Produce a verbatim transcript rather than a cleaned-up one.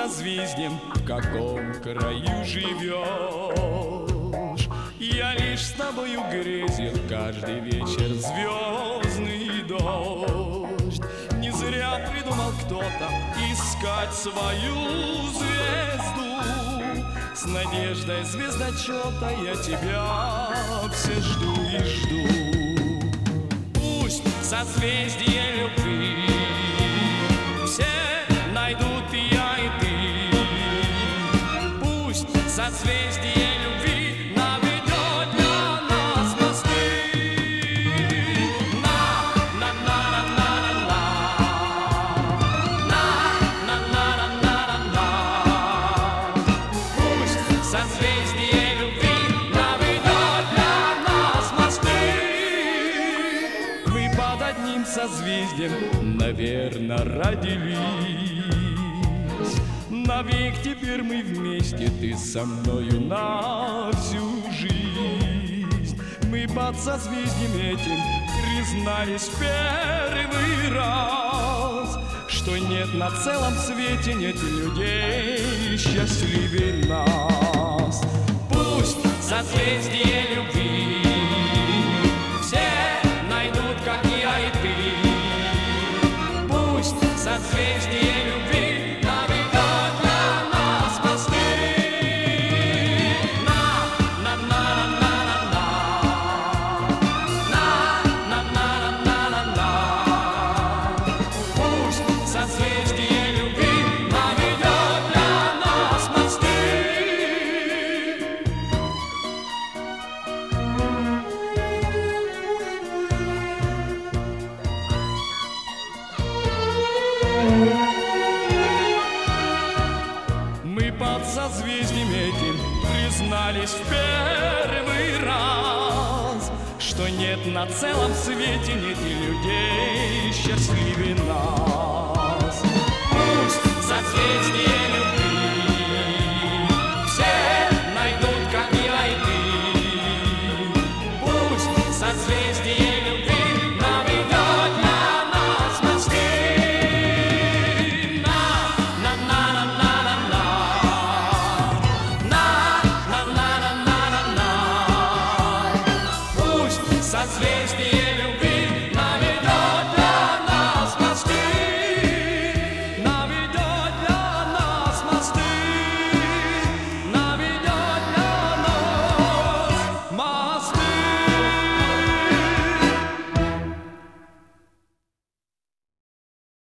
созвездием, в каком краю живешь. Я лишь с тобою грезил каждый вечер звездный дождь. Не зря придумал кто-то искать свою звезду. С надеждой звездочета я тебя все жду и жду. Пусть созвездие любви все найдут и я, и ты. Пусть созвездие любви наведет для нас мосты. На, на, на, на, на, на, на, на, на, на, на. Пусть созвездие любви наведет для нас мосты. Мы под одним созвездием, наверно, родились. Навек теперь мы вместе, ты со мною на всю жизнь. Мы под созвездием этим признались в первый раз, что нет на целом свете, нет людей счастливее нас. Пусть созвездие любви все найдут, как я и ты. Пусть созвездие любви наведет для нас мосты. На, на, на, на, на, на, на, на, на, на, на, на. Пусть созвездие любви наведет для нас мосты. Мы под созвездием этим признались в первый раз, что нет на целом свете, нет и людей счастливее нас.